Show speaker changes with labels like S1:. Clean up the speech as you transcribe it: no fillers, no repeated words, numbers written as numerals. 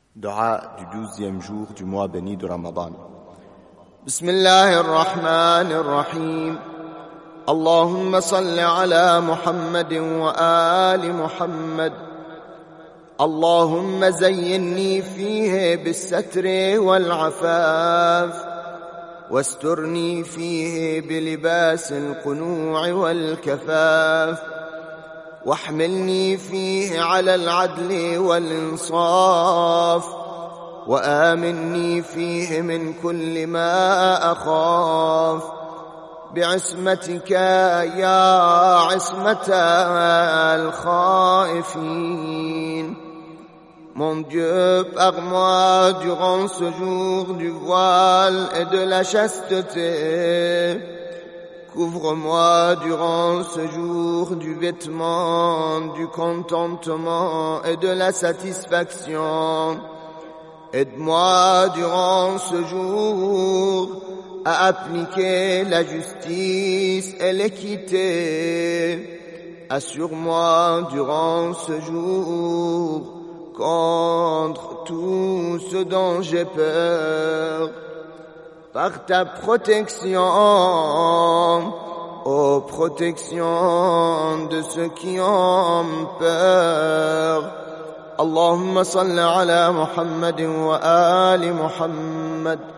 S1: Dua du 12e jour du mois béni de Ramadan.
S2: Bismillahirrahmanirrahim. Allahumma salli ala Muhammadin wa ali Muhammad. Allahumma zayyinni fihi bis-satri wal-'afaf. واسترني فيه بلباس القنوع والكفاف واحملني فيه على العدل والإنصاف وآمني فيه من كل ما أخاف بعصمتك يا عصمة الخائفين. Mon Dieu, par moi durant ce jour du voile et de la chasteté. Couvre-moi durant ce jour du vêtement, du contentement et de la satisfaction. Aide-moi durant ce jour à appliquer la justice et l'équité. Assure-moi durant ce jour contre tout ce dont j'ai peur, par ta protection, ô protection de ceux qui ont peur. Allahumma salli ala Muhammadin wa ali Muhammad.